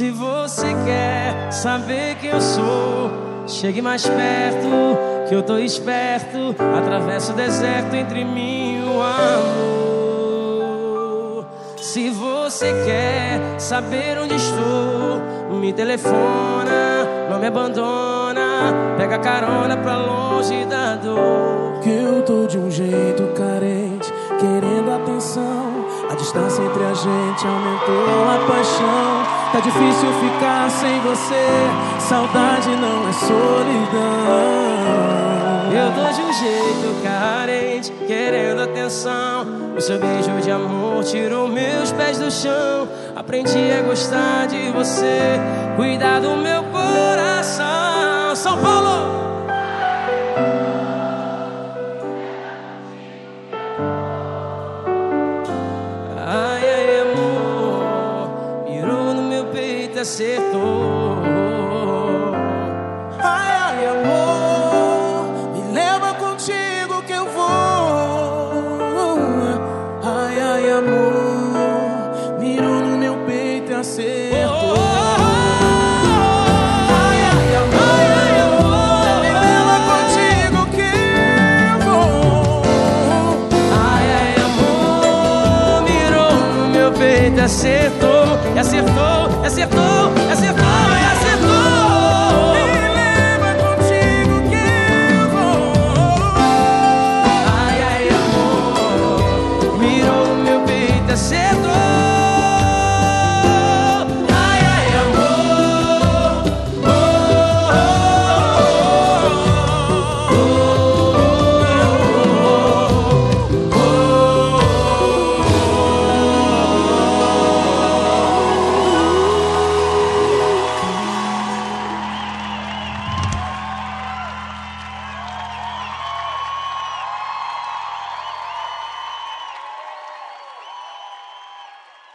Se você quer saber quem eu sou, chegue mais perto, que eu tô esperto. Atravesso o deserto entre mim e o amor. Se você quer saber onde estou, me telefona, não me abandona. Pega carona pra longe da dor. Que eu tô de um jeito carente, querendo atenção. A distância entre a gente aumentou a paixão. Tá difícil ficar sem você, saudade não é solidão. Eu tô de um jeito carente, querendo atenção. O seu beijo de amor tirou meus pés do chão. Aprendi a gostar de você, cuidar do meu coração. São Paulo! Ai, ai, amor, mirou no meu peito e acertou. Ai, ai, amor, me leva contigo que eu vou. Ai, ai, amor, mirou no meu peito e acertou. Ai, ai, amor, me leva contigo que eu vou. Ai, ai, amor, mirou no meu peito e acertou, e acertou, e acertou.